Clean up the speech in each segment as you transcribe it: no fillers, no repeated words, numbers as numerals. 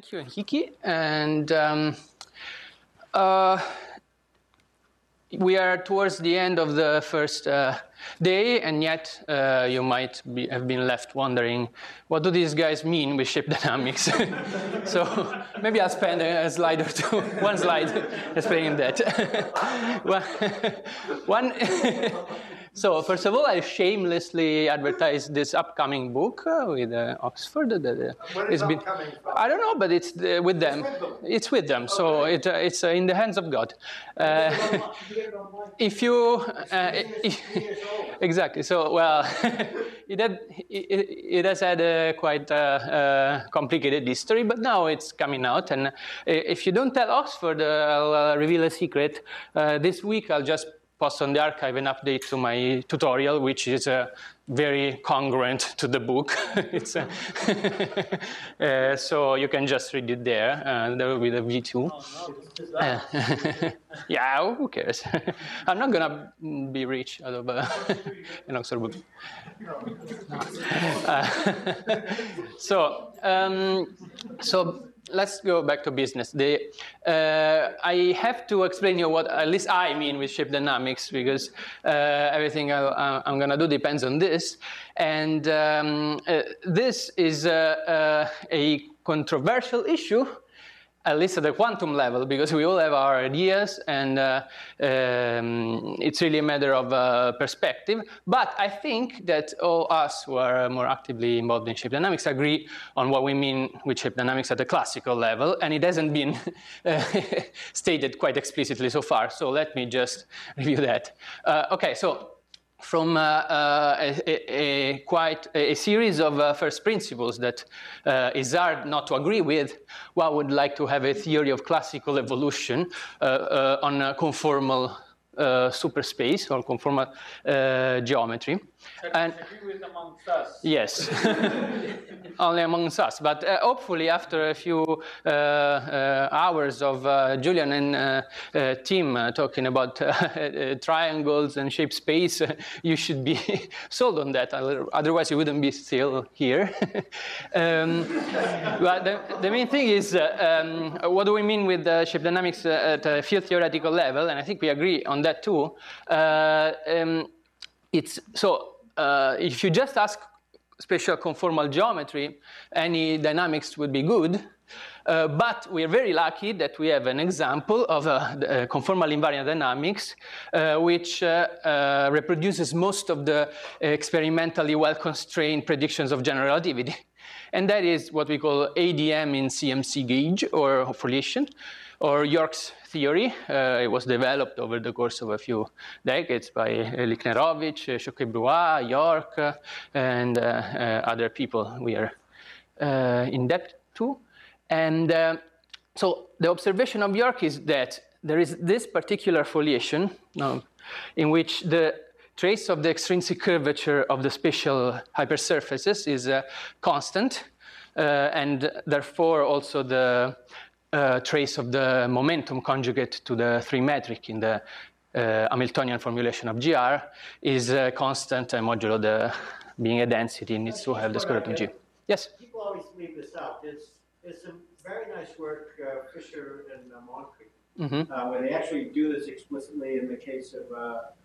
Thank you, Hiki. And we are towards the end of the first day, and yet you might have been left wondering, what do these guys mean with shape dynamics? So maybe I'll spend a slide or two, one slide explaining that. So first of all, I shamelessly advertised this upcoming book with Oxford. When is upcoming? I don't know, but it's with them. It's with them, okay. So it's in the hands of God. If you, exactly. So well, it has had a quite complicated history, but now it's coming out. And if you don't tell Oxford, I'll reveal a secret. This week, I'll just post on the archive an update to my tutorial, which is very congruent to the book. It's so you can just read it there. There will be the V2. Oh, no, yeah, who cares? I'm not gonna be rich out of an Oxford book. So let's go back to business. I have to explain you what at least I mean with shape dynamics, because everything I'm going to do depends on this. And this is a controversial issue, at least at the quantum level, because we all have our ideas, and it's really a matter of perspective. But I think that all us who are more actively involved in shape dynamics agree on what we mean with shape dynamics at the classical level, and it hasn't been stated quite explicitly so far. So let me just review that. Okay, so from quite a series of first principles that is hard not to agree with, one would like to have a theory of classical evolution on a conformal superspace or conformal geometry. And agree with amongst us. Yes, only amongst us. But hopefully, after a few hours of Julian and Tim talking about triangles and shape space, you should be sold on that. Otherwise, you wouldn't be still here. But the main thing is, what do we mean with shape dynamics at a field theoretical level? And I think we agree on that too. If you just ask spatial conformal geometry, any dynamics would be good. But we're very lucky that we have an example of conformal invariant dynamics, which reproduces most of the experimentally well-constrained predictions of general relativity. And that is what we call ADM in CMC gauge, or foliation, or York's theory. It was developed over the course of a few decades by Lichnerovich, Choquet-Bruat, York, and other people we are in debt to. And so the observation of York is that there is this particular foliation in which the trace of the extrinsic curvature of the spatial hypersurfaces is constant, and therefore also the trace of the momentum conjugate to the 3-metric in the Hamiltonian formulation of GR is constant, and modulo the being a density needs to have the square root of G. Yes? People always leave this out. There's some very nice work, Fisher and Moncrief, where they actually do this explicitly in the case of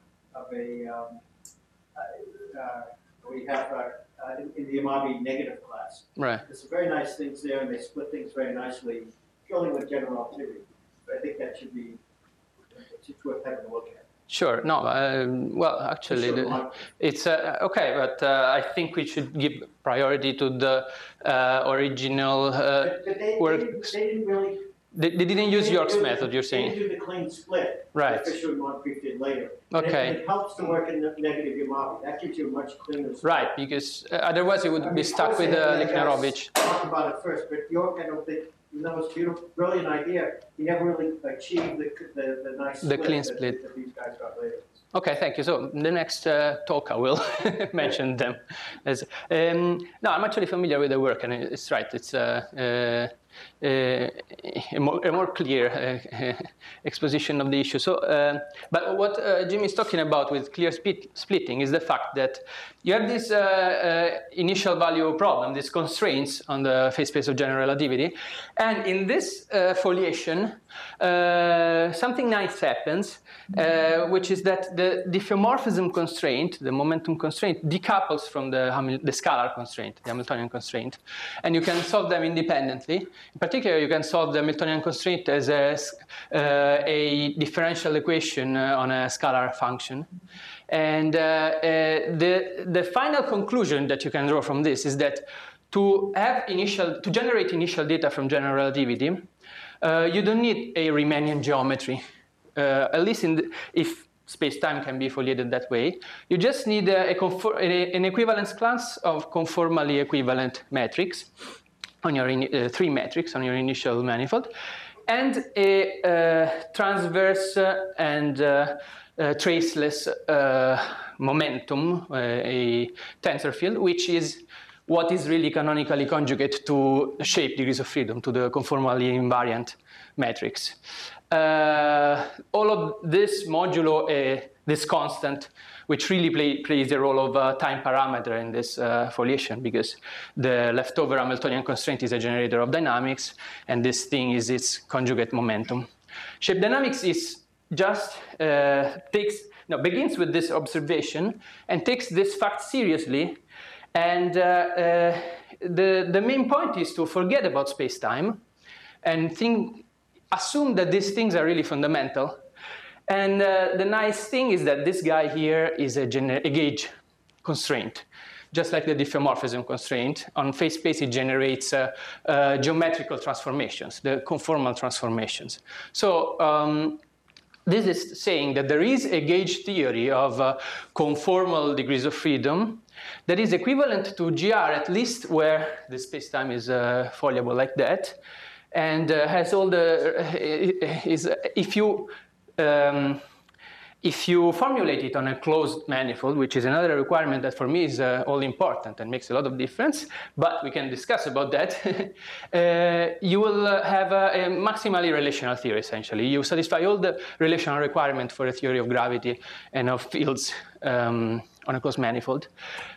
we have in the Yamabe negative class. Right. There's some very nice things there, and they split things very nicely, dealing with general relativity. But I think that should be worth having a look at. Sure. No. Well, actually, it's okay, but I think we should give priority to the original work. They didn't really. They didn't use York's method, you're saying? They didn't do the clean split. Right. That Fisher and Moncrief did later. Okay. And it helps to work in the negative Yamabe. That gives you a much cleaner split. Right, because otherwise you would be stuck with Lichnerovich. Talk about it first, but York, I don't think, even though it's beautiful, brilliant idea, he never really achieved the nice split, clean split that these guys got later. Okay, thank you. So the next talk I will mention them. No, I'm actually familiar with the work, and it's right. It's a more clear exposition of the issue. So, but what Jim is talking about with clear splitting is the fact that you have this initial value problem, these constraints on the phase space of general relativity, and in this foliation, something nice happens, which is that the diffeomorphism constraint, the momentum constraint, decouples from the scalar constraint, the Hamiltonian constraint, and you can solve them independently. In particular, you can solve the Hamiltonian constraint as a differential equation on a scalar function. And the final conclusion that you can draw from this is that to generate initial data from general relativity, you don't need a Riemannian geometry, at least if space-time can be foliated that way. You just need an equivalence class of conformally equivalent metrics on your three metrics on your initial manifold, and a transverse and traceless momentum, a tensor field, which is what is really canonically conjugate to shape degrees of freedom, to the conformally invariant metrics. All of this modulo this constant, which really plays the role of time parameter in this foliation, because the leftover Hamiltonian constraint is a generator of dynamics, and this thing is its conjugate momentum. Shape dynamics is just begins with this observation and takes this fact seriously, and the main point is to forget about space-time and assume that these things are really fundamental. And the nice thing is that this guy here is a gauge constraint. Just like the diffeomorphism constraint, on phase space it generates geometrical transformations, the conformal transformations. So this is saying that there is a gauge theory of conformal degrees of freedom that is equivalent to GR, at least where the space-time is foliable like that, and has all the if you formulate it on a closed manifold, which is another requirement that for me is all important and makes a lot of difference, but we can discuss about that, you will have a maximally relational theory, essentially. You satisfy all the relational requirements for a theory of gravity and of fields on a closed manifold.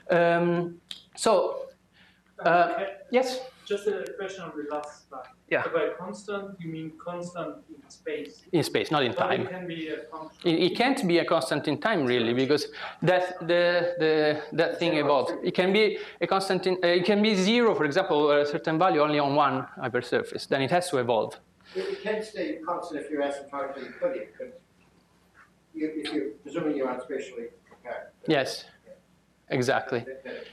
Yes? Just a question on the last slide. Yeah. By constant, you mean constant in space? In space, not in time. It can be a function. It can't be a constant in time, really, because that thing evolves. It can be a constant. It can be zero, for example, a certain value only on one hypersurface. Then it has to evolve. It can stay constant if you're asymptotically Euclidean. If you're presuming you're not spatially compact. Yes, exactly.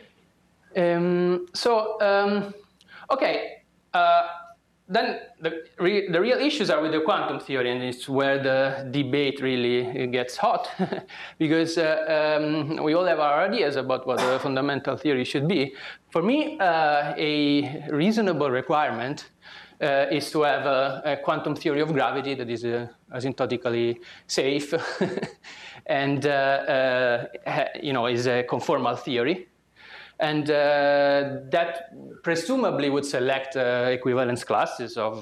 Okay. Then the real issues are with the quantum theory, and it's where the debate really gets hot, because we all have our ideas about what the fundamental theory should be. For me, a reasonable requirement is to have a quantum theory of gravity that is asymptotically safe and is a conformal theory. And that presumably would select equivalence classes of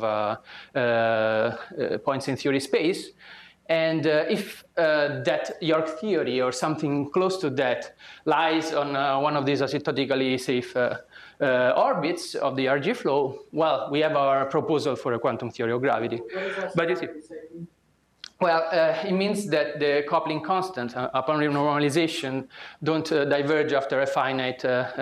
points in theory space. And if that York theory or something close to that lies on one of these asymptotically safe orbits of the RG flow, well, we have our proposal for a quantum theory of gravity. But you see, well, it means that the coupling constants upon renormalization don't diverge after a finite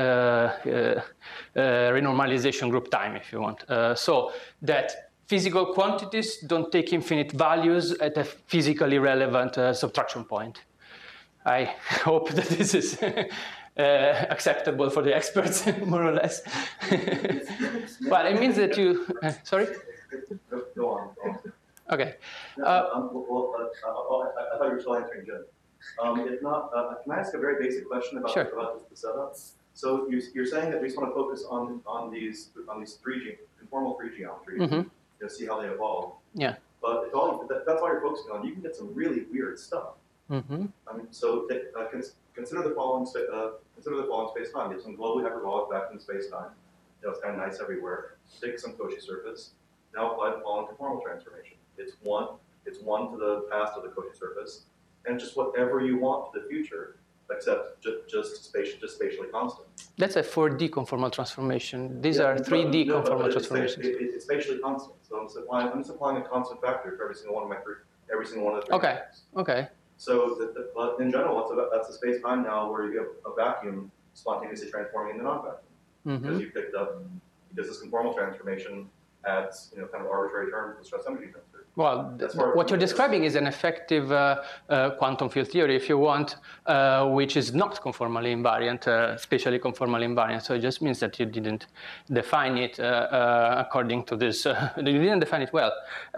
renormalization group time, if you want. So that physical quantities don't take infinite values at a physically relevant subtraction point. I hope that this is acceptable for the experts, more or less. Well, it means that you... sorry? Go on. Okay. I thought you were still answering Jim. If not, can I ask a very basic question about, sure. about the setup? So you're saying that we just want to focus on these conformal 3 geometries, Mm-hmm. See how they evolve. Yeah. But that's all you're focusing on. You can get some really weird stuff. Mm-hmm. I mean, so consider the following space-time. You have some globally hyperbolic vacuum space-time. It's kind of nice everywhere. Take some Cauchy surface. now apply the following conformal transformation. It's one to the past of the Cauchy surface, and just whatever you want for the future, except just spatially constant. That's a 4D conformal transformation. These are 3D conformal transformations. It's spatially constant. So I'm just applying a constant factor for every single one of the three. Okay. Okay. So, but in general, that's a space-time now where you have a vacuum spontaneously transforming into non-vacuum. Because you picked up, because this conformal transformation adds, kind of arbitrary terms to the stress energy transfer. Well, what you're describing is an effective quantum field theory, if you want, which is not conformally invariant, spatially conformally invariant. So it just means that you didn't define it according to this. You didn't define it well.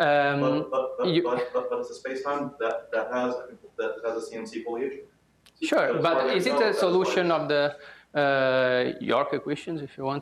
But it's a space-time that has a CMC foliation. Sure, but is it a solution of the York equations, if you want?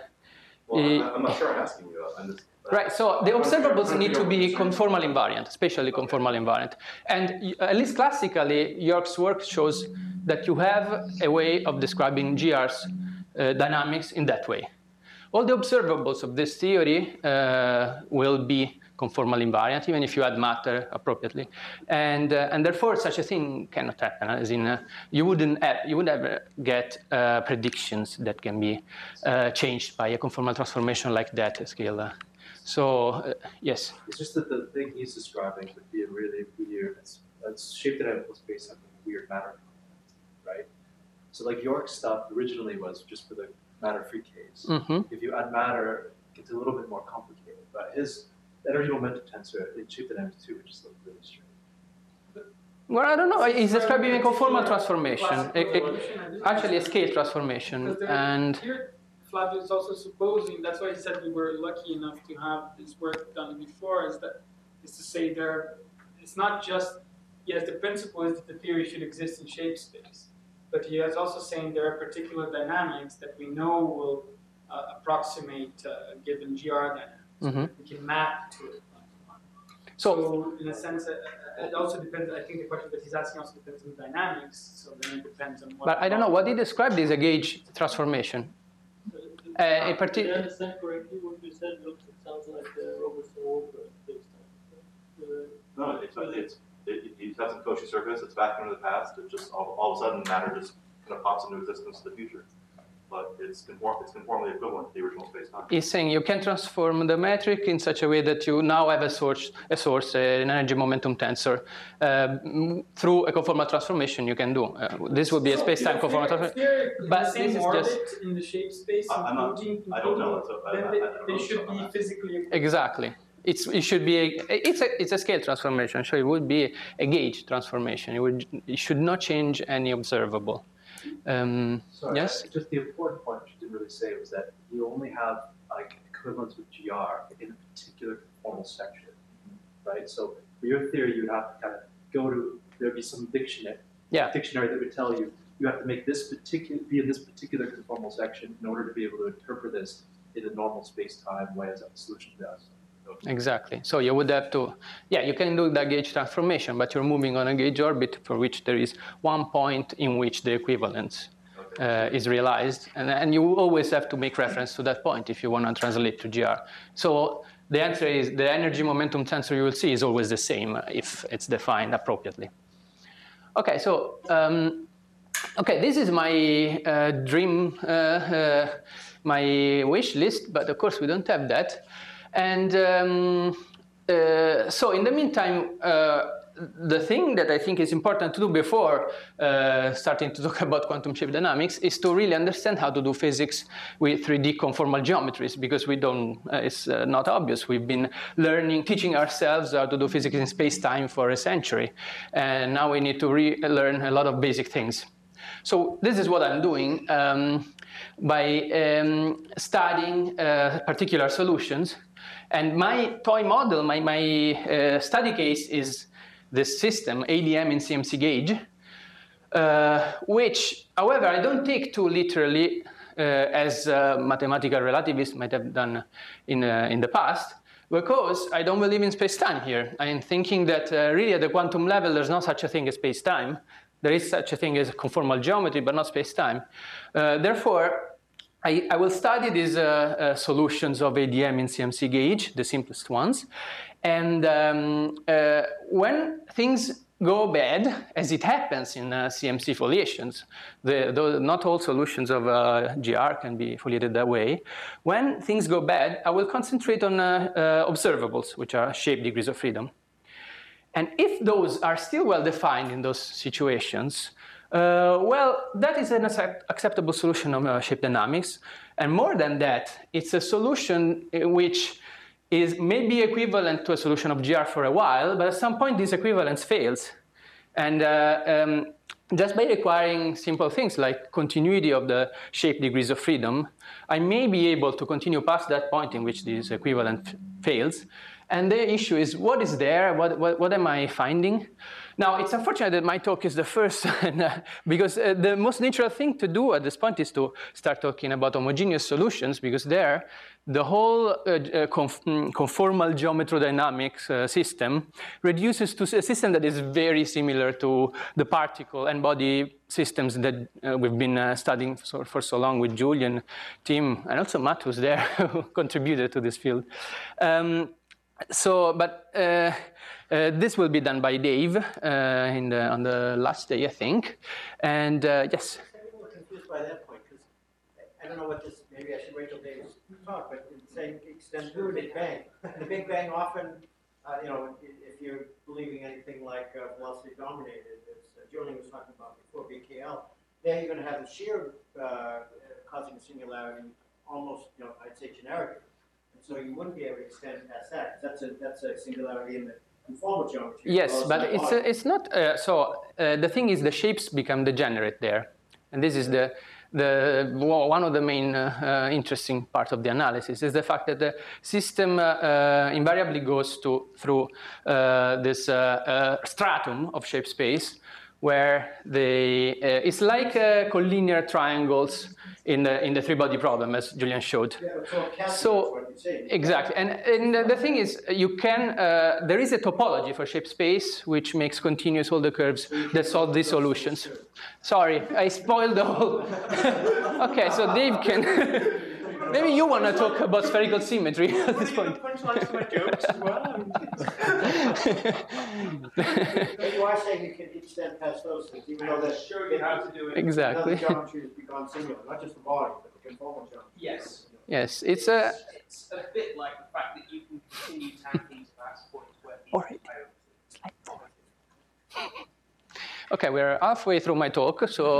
I'm not sure I'm asking you. I'm just, right, so the observables need to be conformal invariant, spatially conformal invariant. And at least classically, York's work shows that you have a way of describing GR's dynamics in that way. All the observables of this theory will be conformal invariant, even if you add matter appropriately. And therefore, such a thing cannot happen, as in you wouldn't ever get predictions that can be changed by a conformal transformation like that scale. So, yes? It's just that the thing he's describing would be a really weird, it's shaped it out was based on a weird matter content, right? So like York's stuff originally was just for the matter-free case. If you add matter, it gets a little bit more complicated. But his energy momentum tensor, it shaped it out too, which just looked really strange. Well, I don't know. He's describing a conformal transformation, actually a scale transformation. And Flavio is also supposing, that's why he said we were lucky enough to have this work done before, is to say it's not just, yes, the principle is that the theory should exist in shape space, but he is also saying there are particular dynamics that we know will approximate a given GR dynamics. We can map to it. So in a sense, it also depends, I think the question that he's asking also depends on dynamics, so then it depends on what... But I don't know, what he described is a gauge transformation. Did I understand correctly what you said? It sounds like Robertson-Walker space-time. No, it has a Cauchy surface, it's vacuum in the past, it just all of a sudden matter just kind of pops into existence in the future. But it's conformally equivalent to the original space-time. He's saying you can transform the metric in such a way that you now have an energy momentum tensor. Through a conformal transformation you can do. This would be a space-time conformal transformation. But this is just in the shape space, I don't know. They should be physically equivalent. Exactly. It should be it's a scale transformation, so it would be a gauge transformation. It should not change any observable. Sorry, yes? Just the important point, which you didn't really say, was that you only have like equivalence with GR in a particular conformal section, right? So for your theory, you would have to kind of go to, there'd be some dictionary that would tell you, you have to make this be in this particular conformal section in order to be able to interpret this in a normal space-time way as a solution does. Exactly. So you would have to, you can do the gauge transformation, but you're moving on a gauge orbit for which there is one point in which the equivalence is realized. And you always have to make reference to that point if you want to translate to GR. So the answer is the energy momentum tensor you will see is always the same if it's defined appropriately. Okay, so this is my dream, my wish list, but of course we don't have that. And so in the meantime, the thing that I think is important to do before starting to talk about quantum shape dynamics is to really understand how to do physics with 3D conformal geometries, because we don't, it's not obvious. We've been teaching ourselves how to do physics in space-time for a century. And now we need to relearn a lot of basic things. So this is what I'm doing by studying particular solutions. And my toy model, my study case is this system, ADM in CMC gauge, which, however, I don't take too literally as mathematical relativists might have done in the past, because I don't believe in space-time here. I'm thinking that really at the quantum level, there's no such a thing as space-time. There is such a thing as conformal geometry, but not space-time. Therefore, I will study these solutions of ADM in CMC gauge, the simplest ones. And when things go bad, as it happens in CMC foliations, not all solutions of GR can be foliated that way. When things go bad, I will concentrate on observables, which are shape degrees of freedom. And if those are still well defined in those situations, well, that is an acceptable solution of shape dynamics. And more than that, it's a solution which is maybe equivalent to a solution of GR for a while, but at some point this equivalence fails. And just by requiring simple things like continuity of the shape degrees of freedom, I may be able to continue past that point in which this equivalent fails. And the issue is, what is there? What am I finding? Now, it's unfortunate that my talk is the first, because the most natural thing to do at this point is to start talking about homogeneous solutions, because there, the whole conformal geometrodynamics system reduces to a system that is very similar to the particle and body systems that we've been studying for so long with Julian, Tim, and also Matt, who's there, who contributed to this field. This will be done by Dave on the last day, I think. And yes? I'm a little confused by that point, because I don't know what this, maybe I should wait till Dave's talk, but saying extend to the Big Bang. The Big Bang often, you know, if you're believing anything like velocity dominated, as Julian was talking about before, BKL, then you're going to have the shear causing a singularity almost, you know, I'd say generic. So you wouldn't be able to extend past that. That's a singularity in the conformal geometry. Yes, but it's not. The thing is, the shapes become degenerate there, and this is one of the main interesting parts of the analysis is the fact that the system invariably goes through this stratum of shape space, where it's like collinear triangles in the three-body problem, as Julian showed. Yeah, so exactly, and the thing is, you can there is a topology for shape space which makes continuous all the curves that solve these solutions. Sorry, I spoiled the whole. Okay, so Dave can. Maybe you want to talk about spherical symmetry at this point. Punchlines to my jokes as well. But you are saying you can extend past those things, even though that's Sure, you have to do it. Exactly. the geometry has become singular, not just the body, but the conformal geometry. Yes. Yes, it's a bit like the fact that you can continue tagging past points where all right. Slide forward. Okay, we're halfway through my talk, so.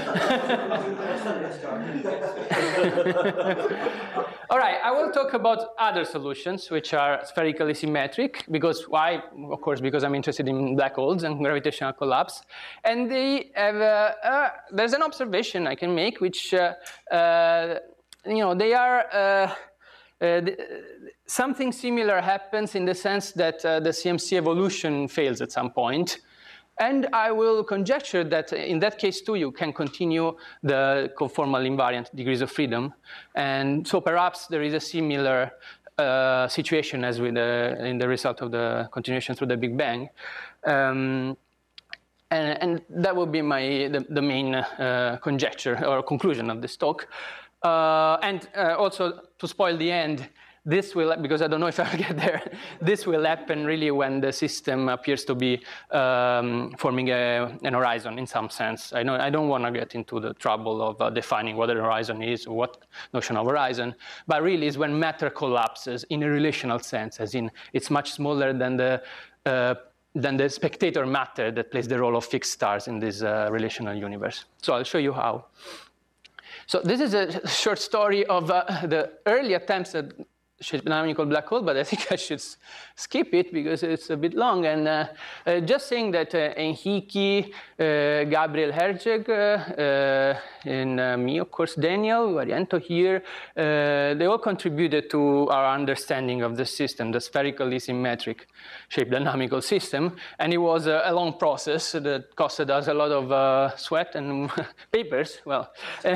All right, I will talk about other solutions which are spherically symmetric. Because why? Of course, because I'm interested in black holes and gravitational collapse. And they have there's an observation I can make, which you know, they are. Something similar happens in the sense that the CMC evolution fails at some point. And I will conjecture that in that case, too, you can continue the conformal invariant degrees of freedom. And so perhaps there is a similar situation as with in the result of the continuation through the Big Bang. And that will be the main conjecture or conclusion of this talk. And also, to spoil the end, this will, because I don't know if I'll get there, this will happen really when the system appears to be forming an horizon in some sense. I don't want to get into the trouble of defining what an horizon is or what notion of horizon, but really is when matter collapses in a relational sense, as in it's much smaller than the spectator matter that plays the role of fixed stars in this relational universe. So I'll show you how. So this is a short story of the early attempts at shape dynamical black hole, but I think I should skip it because it's a bit long. And just saying that Enrique, Gabriel Herjeg, and me, of course, Daniel, Variento here, they all contributed to our understanding of the system, the spherically symmetric shape dynamical system. And it was a long process that costed us a lot of sweat and papers. Well,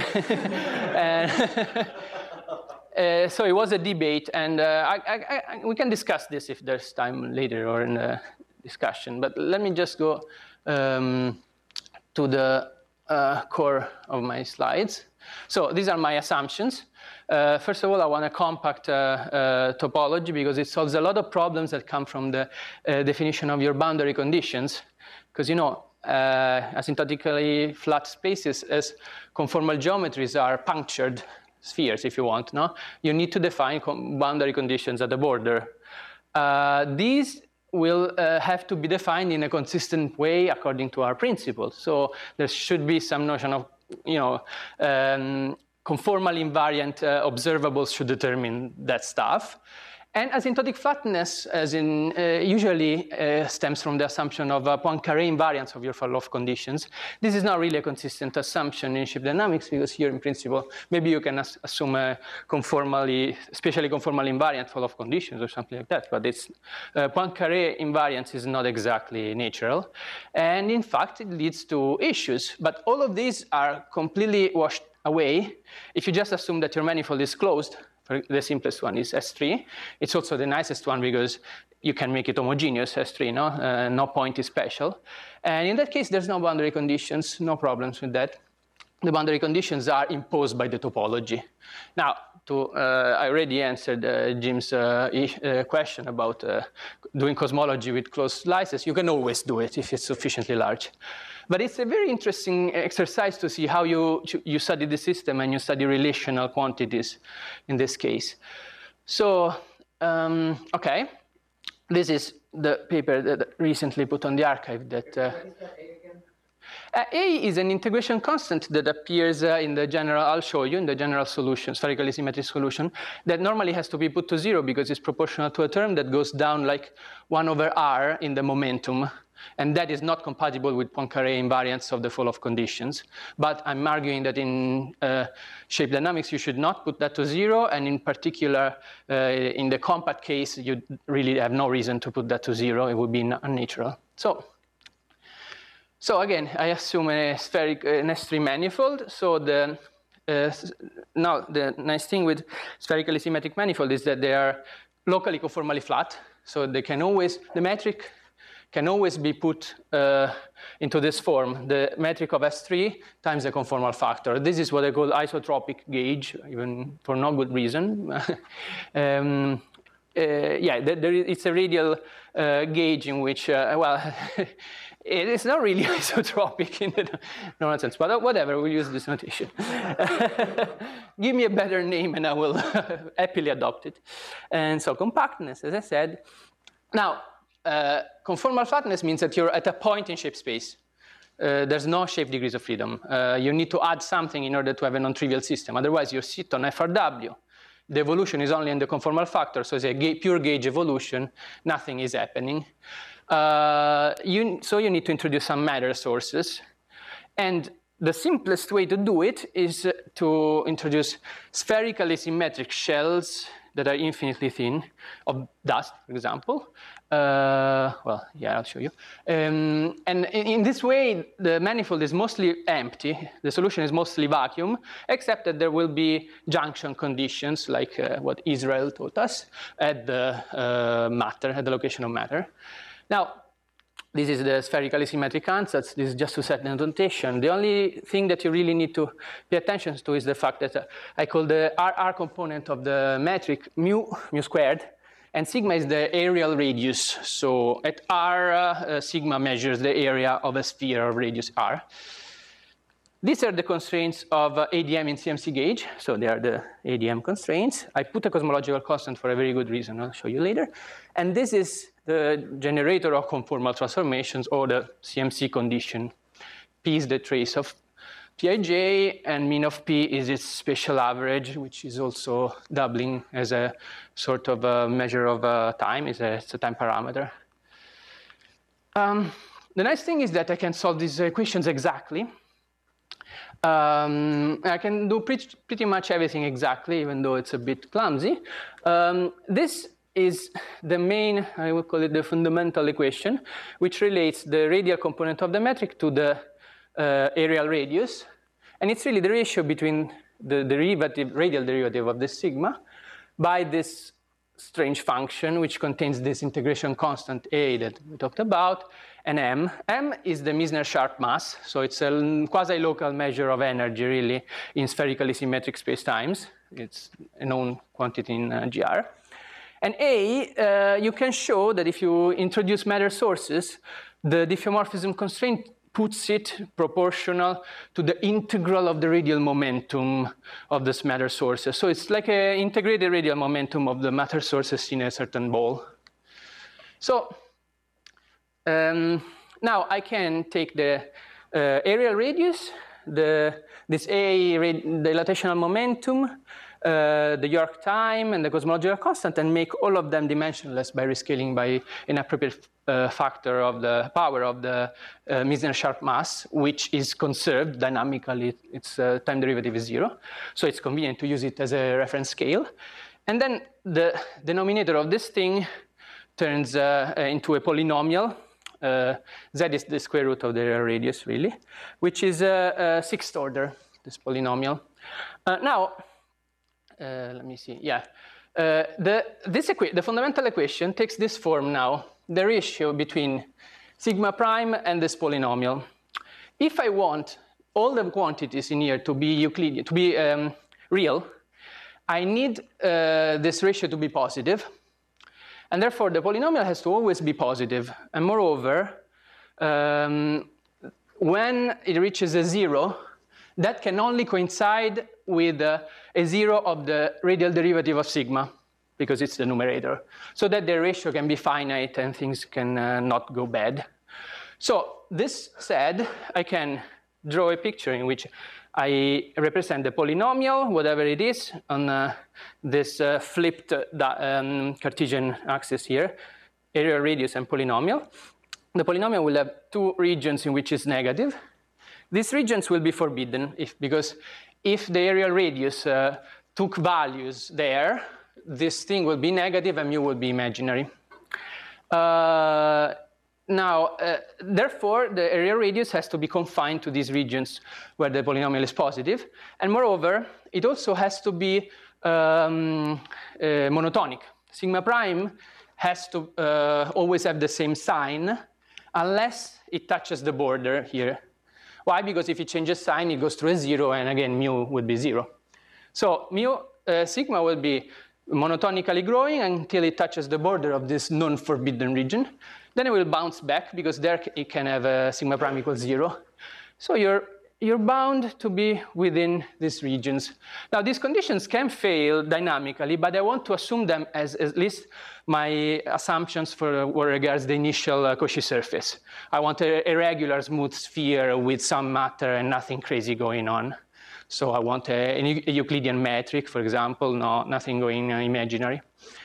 so it was a debate, and we can discuss this if there's time later or in the discussion. But let me just go to the core of my slides. So these are my assumptions. First of all, I want a compact topology because it solves a lot of problems that come from the definition of your boundary conditions. Because you know, asymptotically flat spaces as conformal geometries are punctured spheres, if you want. No, you need to define boundary conditions at the border. These will have to be defined in a consistent way according to our principles. So there should be some notion of, you know, conformal invariant observables should determine that stuff. And asymptotic flatness, as in usually stems from the assumption of Poincaré invariance of your Farloff conditions. This is not really a consistent assumption in shape dynamics because here, in principle, maybe you can assume a especially conformal invariant Farloff conditions or something like that. But it's Poincaré invariance is not exactly natural, and in fact, it leads to issues. But all of these are completely washed away if you just assume that your manifold is closed. The simplest one is S3. It's also the nicest one because you can make it homogeneous, S3, no? No point is special. And in that case, there's no boundary conditions, no problems with that. The boundary conditions are imposed by the topology. Now, I already answered Jim's question about doing cosmology with closed slices. You can always do it if it's sufficiently large. But it's a very interesting exercise to see how you study the system and you study relational quantities in this case. So, okay, this is the paper that recently put on the archive that... What is that A again? A is an integration constant that appears in the general, I'll show you, in the general solution, spherical symmetric solution, that normally has to be put to 0 because it's proportional to a term that goes down like 1 over r in the momentum. And that is not compatible with Poincaré invariance of the Farloff conditions. But I'm arguing that in shape dynamics, you should not put that to 0. And in particular, in the compact case, you really have no reason to put that to 0. It would be unnatural. So again, I assume an S3 manifold. So now the nice thing with spherically symmetric manifold is that they are locally conformally flat. So they can always, the metric can always be put into this form, the metric of S3 times the conformal factor. This is what I call isotropic gauge, even for no good reason. It's a radial gauge in which, well, it is not really isotropic in the normal sense, but whatever, we'll use this notation. Give me a better name and I will happily adopt it. And so compactness, as I said. Now, conformal flatness means that you're at a point in shape space. There's no shape degrees of freedom. You need to add something in order to have a non-trivial system. Otherwise, you sit on FRW. The evolution is only in the conformal factor, so it's a pure gauge evolution. Nothing is happening. So you need to introduce some matter sources. And the simplest way to do it is to introduce spherically symmetric shells that are infinitely thin, of dust, for example. Well, yeah, I'll show you. And in this way, the manifold is mostly empty. The solution is mostly vacuum, except that there will be junction conditions, like what Israel taught us, at the matter, at the location of matter. Now, this is the spherically symmetric ansatz. This is just to set the notation. The only thing that you really need to pay attention to is the fact that I call the RR component of the metric mu squared, and sigma is the areal radius. So at R, sigma measures the area of a sphere of radius R. These are the constraints of ADM in CMC gauge. So they are the ADM constraints. I put a cosmological constant for a very good reason. I'll show you later. And this is the generator of conformal transformations, or the CMC condition. P is the trace of Pij, and mean of P is its spatial average, which is also doubling as a sort of a measure of time. It's a time parameter. The nice thing is that I can solve these equations exactly. I can do pretty much everything exactly, even though it's a bit clumsy. This is the main, I would call it the fundamental equation, which relates the radial component of the metric to the areal radius. And it's really the ratio between the radial derivative of this sigma by this strange function which contains this integration constant A that we talked about, and M. M is the Misner-Sharp mass, so it's a quasi-local measure of energy, really, in spherically symmetric spacetimes. It's a known quantity in GR. And A, you can show that if you introduce matter sources, the diffeomorphism constraint puts it proportional to the integral of the radial momentum of this matter sources. So it's like an integrated radial momentum of the matter sources in a certain ball. So now I can take the areal radius, this A dilatational momentum, the York time, and the cosmological constant, and make all of them dimensionless by rescaling by an appropriate factor of the power of the Misner-Sharp mass, which is conserved dynamically. Its time derivative is 0. So it's convenient to use it as a reference scale. And then the denominator of this thing turns into a polynomial. Z is the square root of the radius, really, which is a sixth order, this polynomial. Now, let me see, yeah. The fundamental equation takes this form now, the ratio between sigma prime and this polynomial. If I want all the quantities in here to be Euclidean, to be real, I need this ratio to be positive. And therefore, the polynomial has to always be positive. And moreover, when it reaches a 0, that can only coincide with a 0 of the radial derivative of sigma, because it's the numerator, so that the ratio can be finite and things can not go bad. So this said, I can draw a picture in which I represent the polynomial, whatever it is, on this flipped Cartesian axis here, area radius and polynomial. The polynomial will have two regions in which it's negative. These regions will be forbidden because if the areal radius took values there, this thing will be negative and mu will be imaginary. Therefore, the areal radius has to be confined to these regions where the polynomial is positive. And moreover, it also has to be monotonic. Sigma prime has to always have the same sign unless it touches the border here. Why? Because if it changes sign, it goes to a 0, and again, mu would be 0. So sigma will be monotonically growing until it touches the border of this non-forbidden region. Then it will bounce back because there it can have a sigma prime equals 0. So you're bound to be within these regions. Now these conditions can fail dynamically, but I want to assume them as at least my assumptions for what regards the initial Cauchy surface. I want a regular smooth sphere with some matter and nothing crazy going on. So I want a Euclidean metric, for example, nothing going imaginary.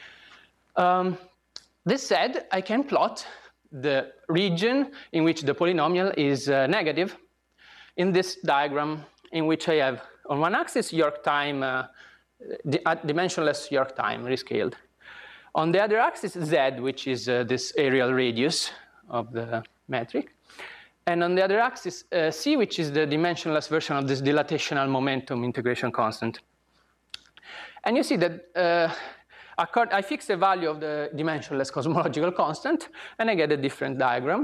This said, I can plot the region in which the polynomial is negative in this diagram, in which I have on one axis York time, dimensionless York time, rescaled. On the other axis, Z, which is this areal radius of the metric. And on the other axis, C, which is the dimensionless version of this dilatational momentum integration constant. And you see that I fix a value of the dimensionless cosmological constant, and I get a different diagram.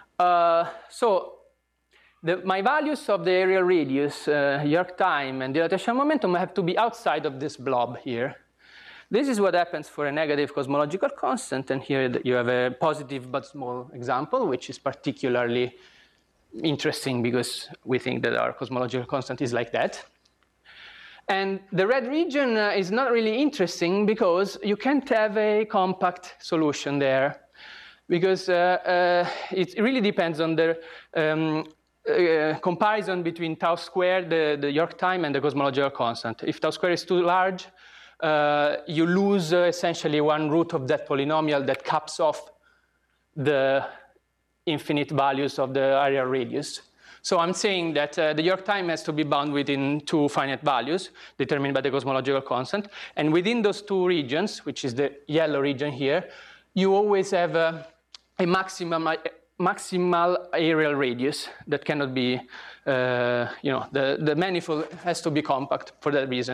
My values of the areal radius, York time, and dilatational momentum have to be outside of this blob here. This is what happens for a negative cosmological constant, and here you have a positive but small example, which is particularly interesting because we think that our cosmological constant is like that. And the red region is not really interesting because you can't have a compact solution there, because it really depends on the comparison between tau squared, the York time, and the cosmological constant. If tau squared is too large, you lose essentially one root of that polynomial that caps off the infinite values of the areal radius. So I'm saying that the York time has to be bound within two finite values determined by the cosmological constant. And within those two regions, which is the yellow region here, you always have a maximal areal radius that cannot be, the manifold has to be compact for that reason.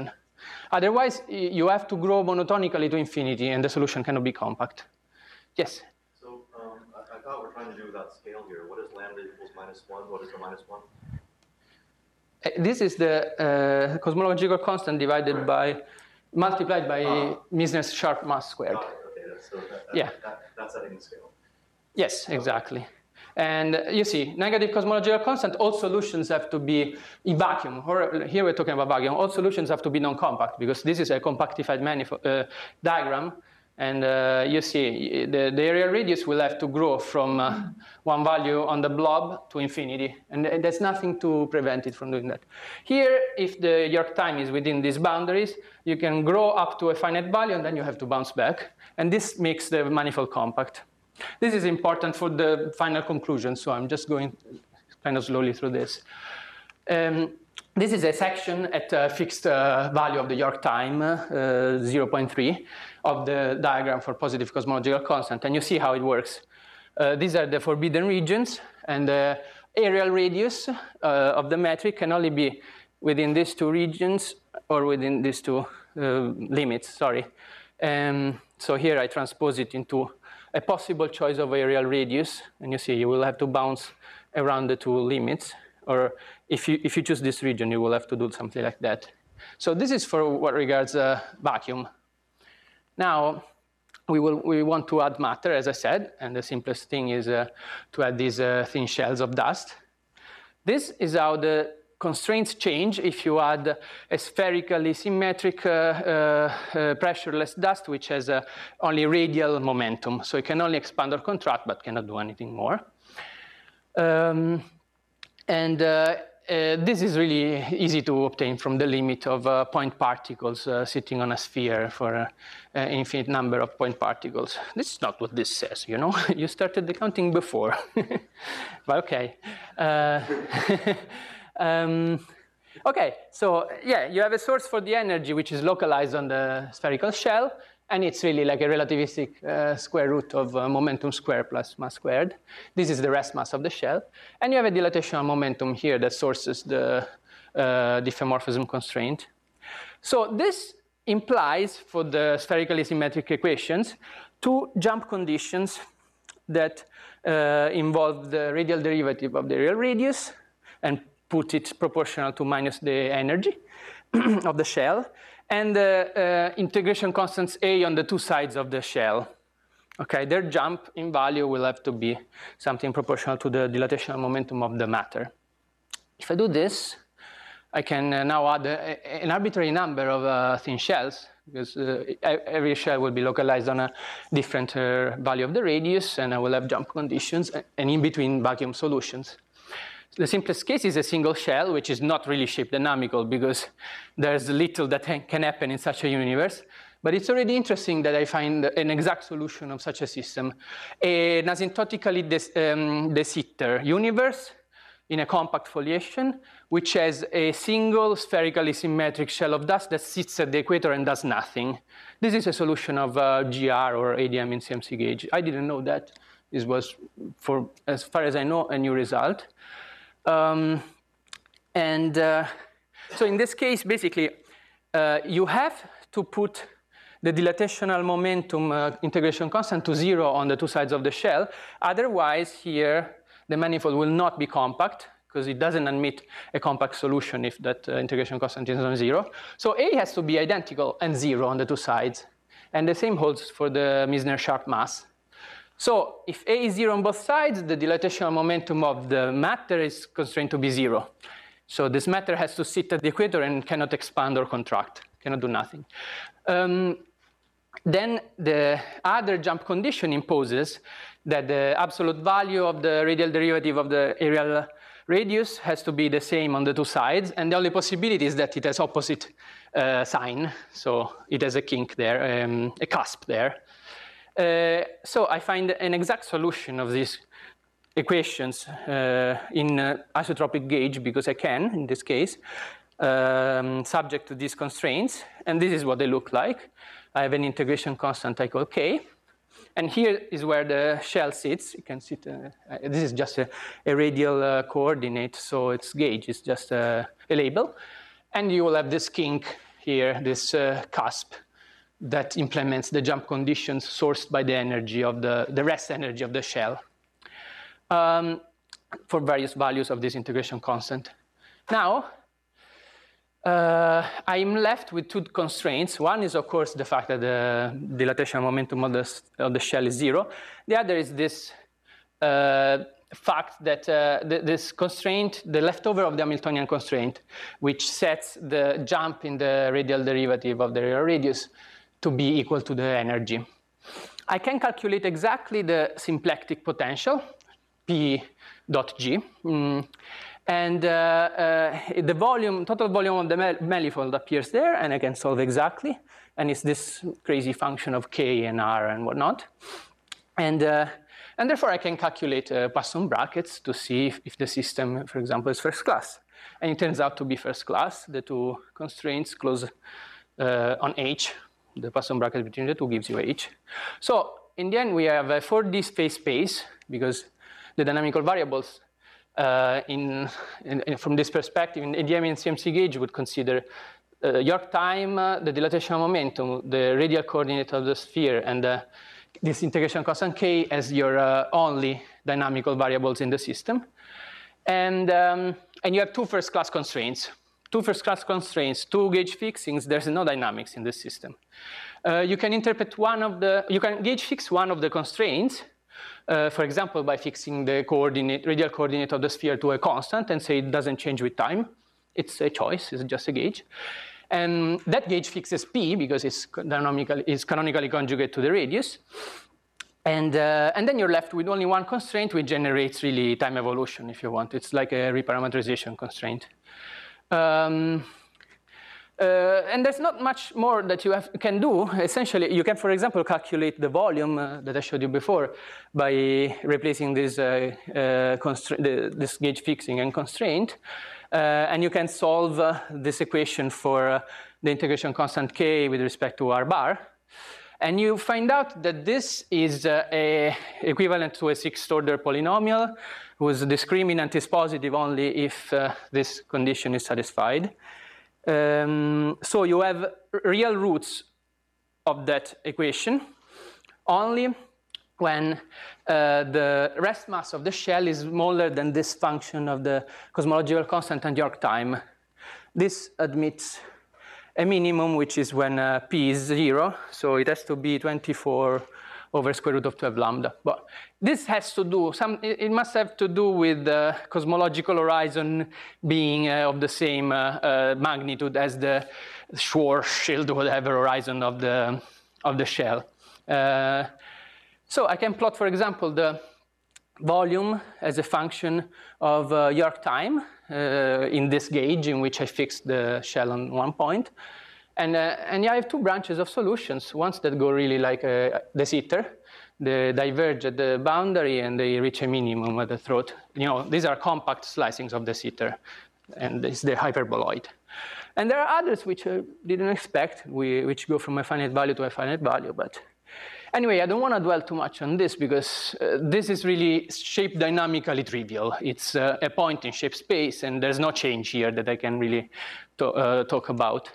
Otherwise, you have to grow monotonically to infinity, and the solution cannot be compact. Yes? So I thought we're trying to do that scale here. What is lambda equals -1? What is the -1? This is the cosmological constant divided by, multiplied by Misner's sharp mass squared. Got it. Okay, so Yeah. that's setting the scale. Yes, exactly. And you see, negative cosmological constant, all solutions have to be in vacuum. Or here we're talking about vacuum. All solutions have to be non-compact because this is a compactified diagram. And you see, the areal radius will have to grow from one value on the blob to infinity. And there's nothing to prevent it from doing that. Here, if the York time is within these boundaries, you can grow up to a finite value, and then you have to bounce back. And this makes the manifold compact. This is important for the final conclusion, so I'm just going kind of slowly through this. This is a section at a fixed value of the York time, 0.3, of the diagram for positive cosmological constant, and you see how it works. These are the forbidden regions, and the areal radius of the metric can only be within these two regions or within these two limits, sorry. So here I transpose it into a possible choice of areal radius, and you see you will have to bounce around the two limits, or if you choose this region, you will have to do something like that. So this is for what regards vacuum. Now, we want to add matter, as I said, and the simplest thing is to add these thin shells of dust. This is how the constraints change if you add a spherically symmetric pressureless dust, which has only radial momentum. So it can only expand or contract, but cannot do anything more. This is really easy to obtain from the limit of point particles sitting on a sphere for an infinite number of point particles. This is not what this says, you know. You started the counting before. But okay. Okay, so yeah, you have a source for the energy which is localized on the spherical shell, and it's really like a relativistic square root of momentum squared plus mass squared. This is the rest mass of the shell. And you have a dilatational momentum here that sources the diffeomorphism constraint. So this implies, for the spherically symmetric equations, two jump conditions that involve the radial derivative of the real radius and put it proportional to minus the energy of the shell, and the integration constants A on the two sides of the shell. Okay, their jump in value will have to be something proportional to the dilatational momentum of the matter. If I do this, I can now add an arbitrary number of thin shells, because every shell will be localized on a different value of the radius, and I will have jump conditions, and in between vacuum solutions. The simplest case is a single shell, which is not really shape dynamical because there's little that can happen in such a universe. But it's already interesting that I find an exact solution of such a system. An asymptotically de Sitter universe in a compact foliation, which has a single spherically symmetric shell of dust that sits at the equator and does nothing. This is a solution of GR or ADM in CMC gauge. I didn't know that. This was, for as far as I know, a new result. So in this case, basically, you have to put the dilatational momentum integration constant to 0 on the two sides of the shell. Otherwise, here, the manifold will not be compact, because it doesn't admit a compact solution if that integration constant is on 0. So A has to be identical and 0 on the two sides. And the same holds for the Misner sharp mass. So if A is 0 on both sides, the dilatational momentum of the matter is constrained to be 0. So this matter has to sit at the equator and cannot expand or contract, cannot do nothing. Then the other jump condition imposes that the absolute value of the radial derivative of the areal radius has to be the same on the two sides, and the only possibility is that it has opposite sign. So it has a kink there, a cusp there. So I find an exact solution of these equations in isotropic gauge, because I can, in this case, subject to these constraints. And this is what they look like. I have an integration constant I call K. And here is where the shell sits. You can see, this is just a radial coordinate, so it's gauge, it's just a label. And you will have this kink here, this cusp that implements the jump conditions sourced by the energy of the rest energy of the shell for various values of this integration constant. Now, I'm left with two constraints. One is, of course, the fact that the dilatation momentum of the shell is 0. The other is this fact that this constraint, the leftover of the Hamiltonian constraint, which sets the jump in the radial derivative of the real radius to be equal to the energy. I can calculate exactly the symplectic potential, P dot G. And the volume, total volume of the manifold appears there, and I can solve exactly. And it's this crazy function of K and R and whatnot. And therefore, I can calculate Poisson brackets to see if the system, for example, is first class. And it turns out to be first class. The two constraints close on H. The Poisson bracket between the two gives you H. So in the end, we have a 4D phase space, because the dynamical variables from this perspective, in ADM and CMC gauge would consider York time, the dilatation momentum, the radial coordinate of the sphere, and this integration constant K as your only dynamical variables in the system. And you have two first-class constraints. Two first-class constraints, two gauge fixings, there's no dynamics in this system. You can you can gauge fix one of the constraints, for example, by fixing the radial coordinate of the sphere to a constant and say it doesn't change with time. It's a choice, it's just a gauge. And that gauge fixes P because it's canonically conjugate to the radius. And then you're left with only one constraint, which generates really time evolution, if you want. It's like a reparametrization constraint. And there's not much more that you can do. Essentially, you can, for example, calculate the volume that I showed you before by replacing this, this gauge fixing and constraint. And you can solve this equation for the integration constant K with respect to R bar. And you find out that this is equivalent to a sixth-order polynomial whose discriminant is positive only if this condition is satisfied. So you have real roots of that equation only when the rest mass of the shell is smaller than this function of the cosmological constant and York time. This admits a minimum, which is when P is 0. So it has to be 24 over square root of 12 lambda. But this has to do, it must have to do with the cosmological horizon being of the same magnitude as the Schwarzschild, whatever horizon of the shell. So I can plot, for example, the volume as a function of York time in this gauge in which I fixed the shell on one point. And yeah, I have two branches of solutions, ones that go really like the sitter. They diverge at the boundary and they reach a minimum at the throat. You know, these are compact slicings of the sitter, and this is the hyperboloid. And there are others which I didn't expect, which go from a finite value to a finite value. But anyway, I don't want to dwell too much on this because this is really shape dynamically trivial. It's a point in shape space, and there's no change here that I can really talk about.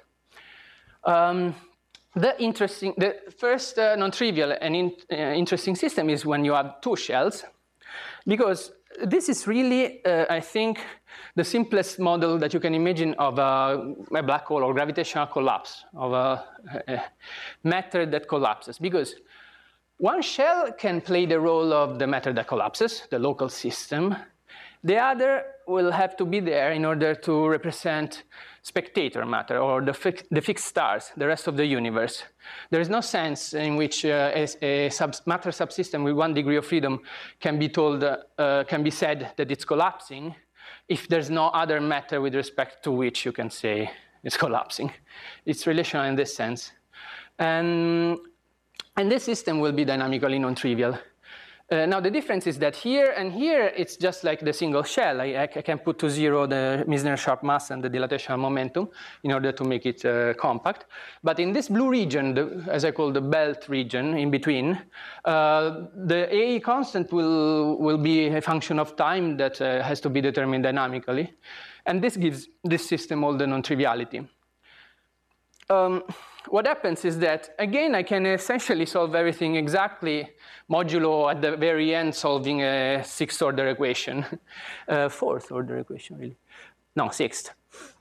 The first non-trivial and interesting system is when you have two shells, because this is really, I think, the simplest model that you can imagine of a black hole or gravitational collapse, of a matter that collapses. Because one shell can play the role of the matter that collapses, the local system. The other will have to be there in order to represent spectator matter, or the fixed stars, the rest of the universe. There is no sense in which a matter subsystem with 1 degree of freedom can be told, can be said that it's collapsing if there's no other matter with respect to which you can say it's collapsing. It's relational in this sense. And this system will be dynamically non-trivial. Now the difference is that here and here, it's just like the single shell. I can put to 0 the Misner-Sharp mass and the dilatational momentum in order to make it compact. But in this blue region, as I call the belt region in between, the A constant will be a function of time that has to be determined dynamically. And this gives this system all the non-triviality. what happens is that, again, I can essentially solve everything exactly modulo at the very end solving a 6th order equation. 4th order equation, really. No, 6th.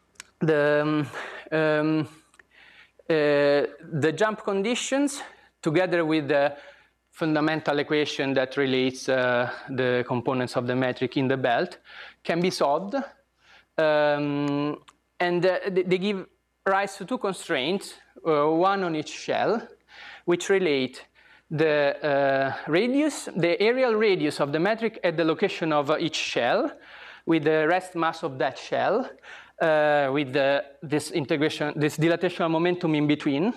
The jump conditions, together with the fundamental equation that relates the components of the metric in the belt, can be solved. And they give rise to two constraints, one on each shell, which relate the radius, the areal radius of the metric at the location of each shell, with the rest mass of that shell, with this integration, this dilatational momentum in between,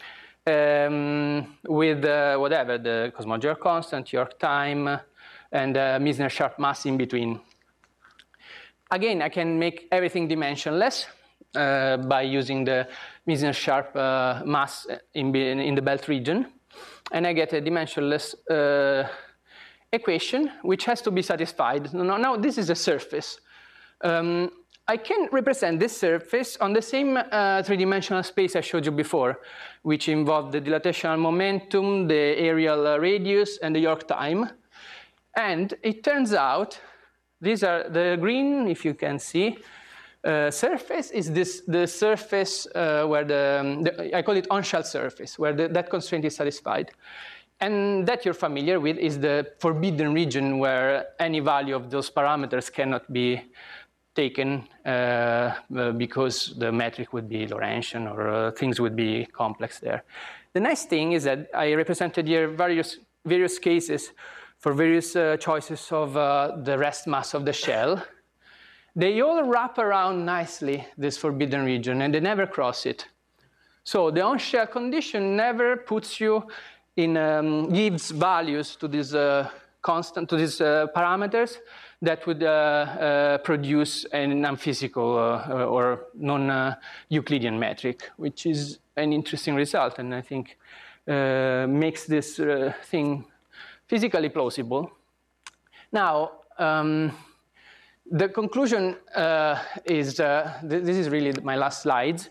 with whatever, the cosmological constant, York time, and Misner-Sharp mass in between. Again, I can make everything dimensionless by using the Misner-Sharp mass in the belt region. And I get a dimensionless equation, which has to be satisfied. Now this is a surface. I can represent this surface on the same three-dimensional space I showed you before, which involved the dilatational momentum, the areal radius, and the York time. And it turns out, these are the green, if you can see, surface is the surface where I call it on-shell surface, where that constraint is satisfied. And that you're familiar with is the forbidden region where any value of those parameters cannot be taken because the metric would be Lorentzian or things would be complex there. The nice thing is that I represented here various cases for various choices of the rest mass of the shell. They all wrap around nicely this forbidden region and they never cross it. So the on-shell condition never puts you in, gives values to these constant, to these parameters that would produce an unphysical or non-Euclidean metric, which is an interesting result and I think makes this thing physically plausible. Now, the conclusion is, this is really my last slides.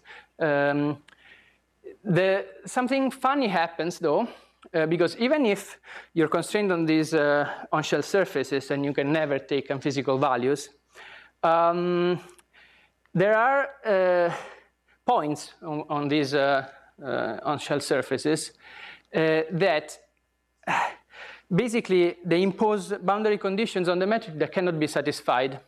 Something funny happens though, because even if you're constrained on these on-shell surfaces and you can never take unphysical values, there are points on these on-shell surfaces that basically they impose boundary conditions on the metric that cannot be satisfied.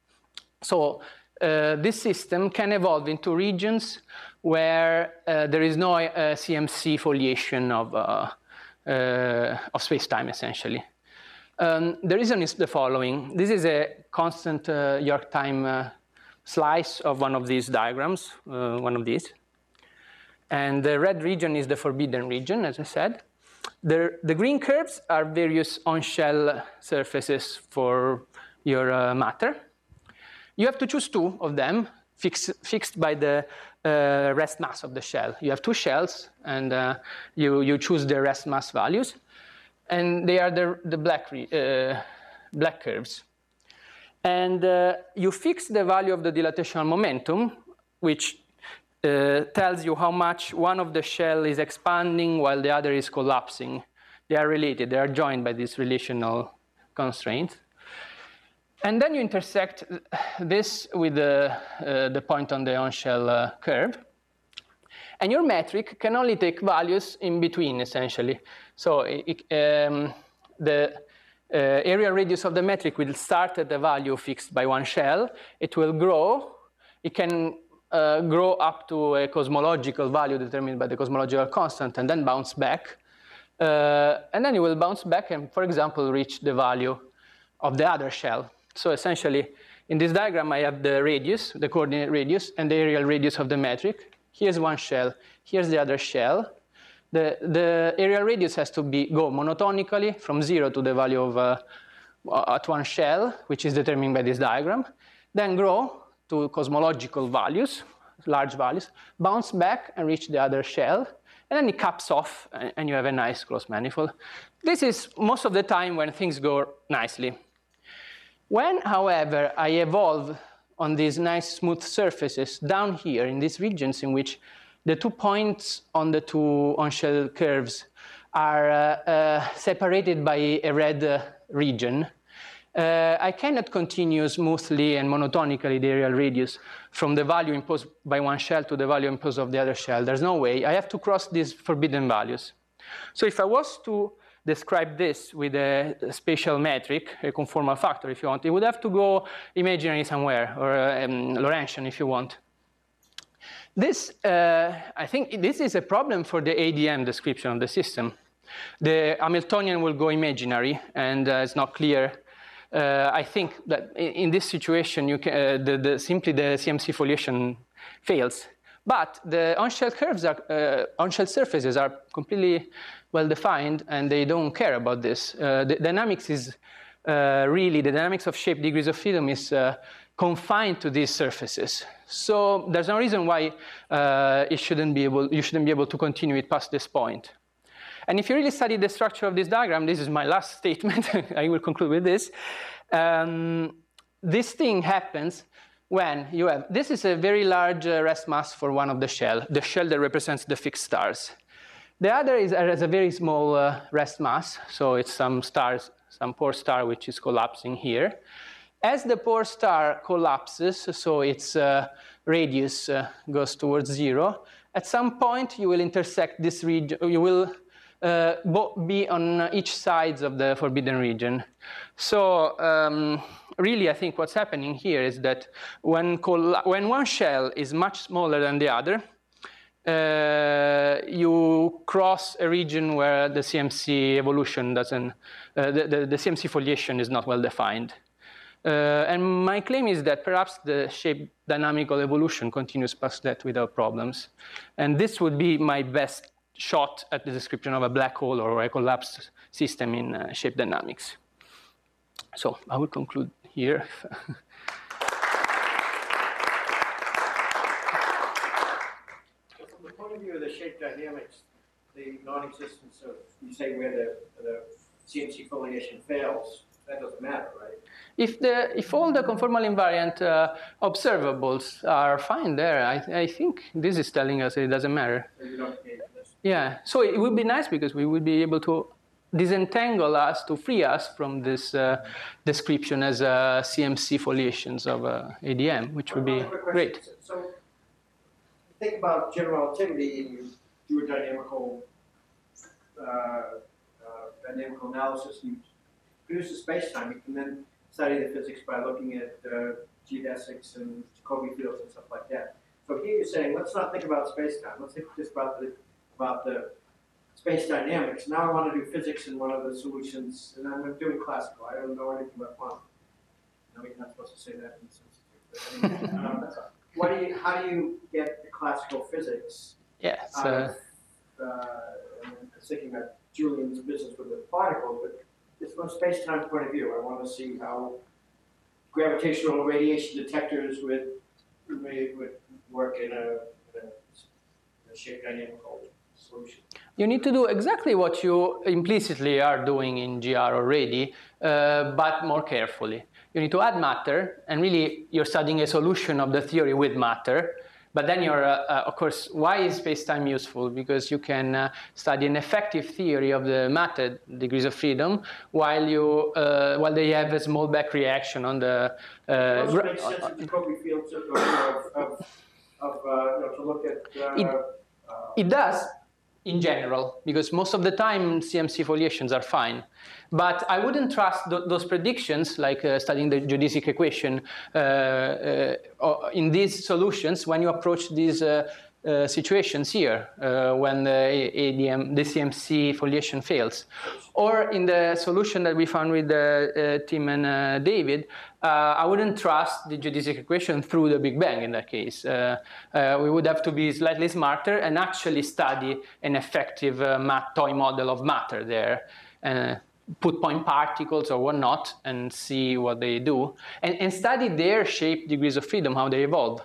So this system can evolve into regions where there is no CMC foliation of space-time, essentially. The reason is the following. This is a constant York time slice of one of these diagrams, one of these. And the red region is the forbidden region, as I said. The green curves are various on-shell surfaces for your matter. You have to choose two of them, fixed by the rest mass of the shell. You have two shells, and you choose the rest mass values. And they are the black curves. And you fix the value of the dilatational momentum, which tells you how much one of the shell is expanding while the other is collapsing. They are related, they are joined by this relational constraint. And then you intersect this with the point on the on-shell curve. And your metric can only take values in between, essentially. So the area radius of the metric will start at the value fixed by one shell. It will grow. It can grow up to a cosmological value determined by the cosmological constant and then bounce back. And then it will bounce back and, for example, reach the value of the other shell. So essentially, in this diagram, I have the radius, the coordinate radius, and the areal radius of the metric. Here's one shell. Here's the other shell. The areal radius has to go monotonically from 0 to the value of at one shell, which is determined by this diagram. Then grow to cosmological values, large values, bounce back and reach the other shell, and then it caps off, and you have a nice closed manifold. This is most of the time when things go nicely. When, however, I evolve on these nice smooth surfaces down here in these regions in which the 2 points on the 2 on-shell curves are separated by a red region. I cannot continue smoothly and monotonically the areal radius from the value imposed by one shell to the value imposed of the other shell. There's no way. I have to cross these forbidden values. So if I was to describe this with a spatial metric, a conformal factor if you want, it would have to go imaginary somewhere, or Lorentzian if you want. This, I think this is a problem for the ADM description of the system. The Hamiltonian will go imaginary, and it's not clear. I think that in this situation, you can, simply the CMC foliation fails. But the on-shell curves are, on-shell surfaces are completely well defined, and they don't care about this. The dynamics is really, the dynamics of shape degrees of freedom is confined to these surfaces. So there's no reason why you shouldn't be able to continue it past this point. And if you really study the structure of this diagram, this is my last statement, I will conclude with this. This thing happens when you have, this is a very large rest mass for one of the shell that represents the fixed stars. The other has a very small rest mass, so it's some stars, some poor star which is collapsing here. As the poor star collapses, so its radius goes towards 0, at some point you will intersect this region, you will be on each sides of the forbidden region. So really I think what's happening here is that when one shell is much smaller than the other, you cross a region where the CMC evolution doesn't, the CMC foliation is not well defined. And my claim is that perhaps the shape dynamical evolution continues past that without problems. And this would be my best shot at the description of a black hole or a collapsed system in shape dynamics. So I will conclude here. From the point of view of the shape dynamics, the non-existence of, you say where the CMC foliation fails, that doesn't matter, right? If all the conformal invariant observables are fine there, I think this is telling us it doesn't matter. So you don't need this. Yeah, so it would be nice because we would be able to disentangle us, to free us from this description as CMC foliations of ADM, which would be great. So think about general relativity and you do a dynamical analysis. You produce a space-time. You can then study the physics by looking at geodesics and Jacobi fields and stuff like that. So here you're saying, let's not think about space-time. Let's think just about the space dynamics. Now I want to do physics in one of the solutions, and I'm doing classical. I don't know anything about quantum. I mean, you're not supposed to say that in the sense. But I mean, how do you get the classical physics out of, I'm thinking about Julian's business with the particles, but just from a space-time point of view, I want to see how gravitational radiation detectors would work in a shape dynamical solution. You need to do exactly what you implicitly are doing in GR already, but more carefully. You need to add matter, and really you're studying a solution of the theory with matter. But then you're, of course, why is space-time useful? Because you can study an effective theory of the matter degrees of freedom while they have a small back reaction on the. It also makes sense of Jacobi fields to look at. It does, in general, because most of the time CMC foliations are fine. But I wouldn't trust those predictions, like studying the geodesic equation, in these solutions when you approach these situations here, when the CMC foliation fails. Or in the solution that we found with Tim and David, I wouldn't trust the geodesic equation through the Big Bang in that case. We would have to be slightly smarter and actually study an effective toy model of matter there. Put point particles or whatnot and see what they do, and study their shape degrees of freedom, how they evolve.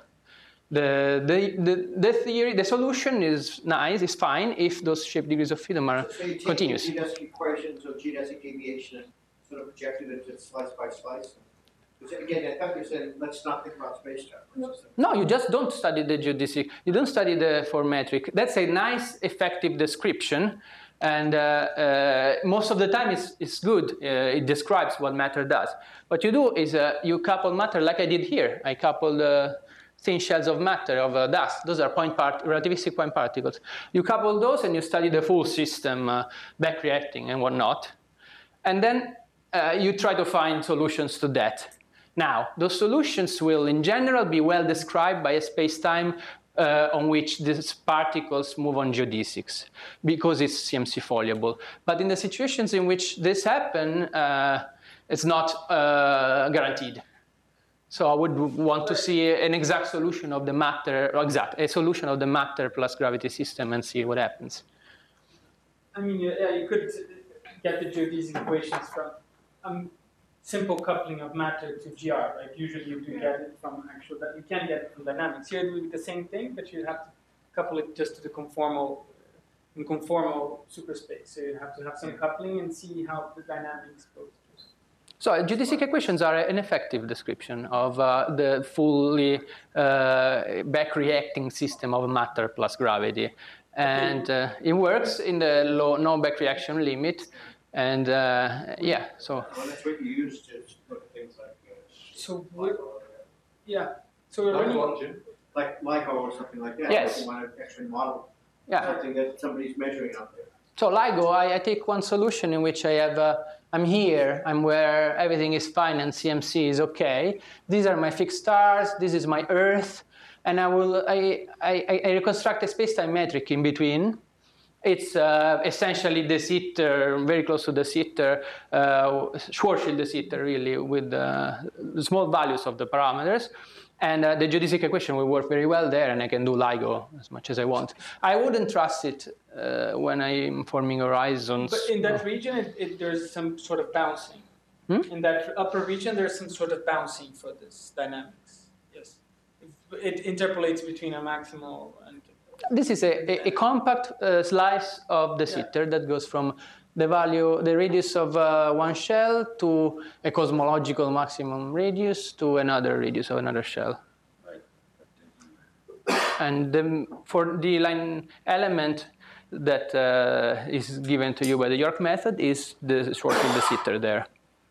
The theory, the solution is nice, is fine if those shape degrees of freedom are continuous. So you take geodesic equations or geodesic deviation and sort of project it into slice by slice? Again, I thought you said, let's not think about space-time. No, you just don't study the geodesic. You don't study the four metric. That's a nice, effective description. And most of the time it's good. It describes what matter does. What you do is you couple matter like I did here. I coupled thin shells of matter, of dust. Those are relativistic point particles. You couple those and you study the full system, back reacting and whatnot. And then you try to find solutions to that. Now, those solutions will, in general, be well described by a space-time on which these particles move on geodesics, because it's CMC foliable. But in the situations in which this happens, it's not guaranteed. So I would want to see an exact solution of the matter, a solution of the matter plus gravity system and see what happens. I mean, yeah, you could get the geodesic equations from simple coupling of matter to GR. Like usually you do get it from actual, that you can get it from dynamics. Here doing the same thing, but you have to couple it just to the conformal superspace. So you have to have some coupling and see how the dynamics goes. So geodesic equations are an effective description of the fully back-reacting system of matter plus gravity. And it works in the no back-reaction limit. And yeah, so. Well, that's what you use to look at things like. So yeah, so we're running. Like LIGO or something like that. Yes. You want to actually model Yeah. something that somebody's measuring out there. So LIGO, I take one solution in which I have, I'm here, I'm where everything is fine and CMC is okay. These are my fixed stars, this is my Earth, and I reconstruct a space-time metric in between. It's essentially de Sitter, very close to de Sitter, Schwarzschild de Sitter really, with small values of the parameters. And the geodesic equation will work very well there, and I can do LIGO as much as I want. I wouldn't trust it when I'm forming horizons. But in that region, there's some sort of bouncing. In that upper region, there's some sort of bouncing for this dynamics. Yes. It interpolates between a maximal and... This is a compact slice of de Sitter that goes from the radius of one shell to a cosmological maximum radius to another radius of another shell. Right. And for the line element that is given to you by the York method is the Schwarzschild de Sitter there.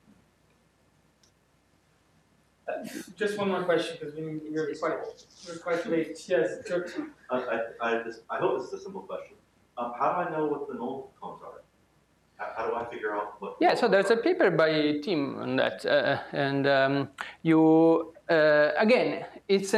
Just one more question, because we're quite late. Yes, George. I hope this is a simple question. How do I know what the null cones are? How do I figure out what? Yeah, so there's a paper by Tim on that, and again, it's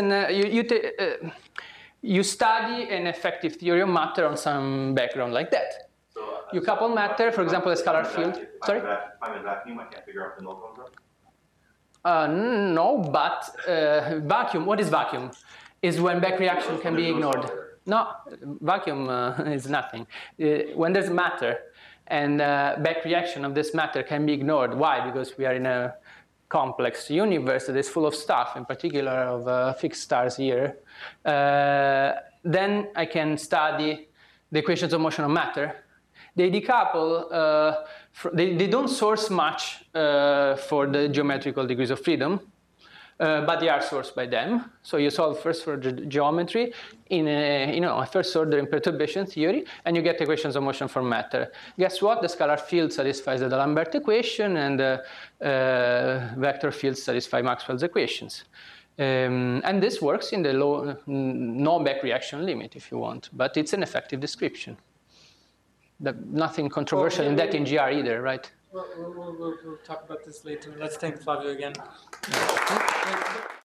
you study an effective theory of matter on some background like that. So, you couple matter, for example, a scalar field. Sorry. If I'm in vacuum, I can't figure out what the null cones are. No, but vacuum, what is vacuum? Is when back reaction can be ignored. No, vacuum is nothing. When there's matter and back reaction of this matter can be ignored. Why? Because we are in a complex universe that is full of stuff, in particular of fixed stars here. Then I can study the equations of motion of matter. They decouple, they don't source much for the geometrical degrees of freedom, but they are sourced by them. So you solve first for geometry in a first order in perturbation theory, and you get equations of motion for matter. Guess what? The scalar field satisfies the D'Alembert equation, and the vector fields satisfy Maxwell's equations. And this works in the no back reaction limit, if you want, but it's an effective description. Nothing controversial in that in GR either, right? We'll talk about this later. Let's thank Flavio again.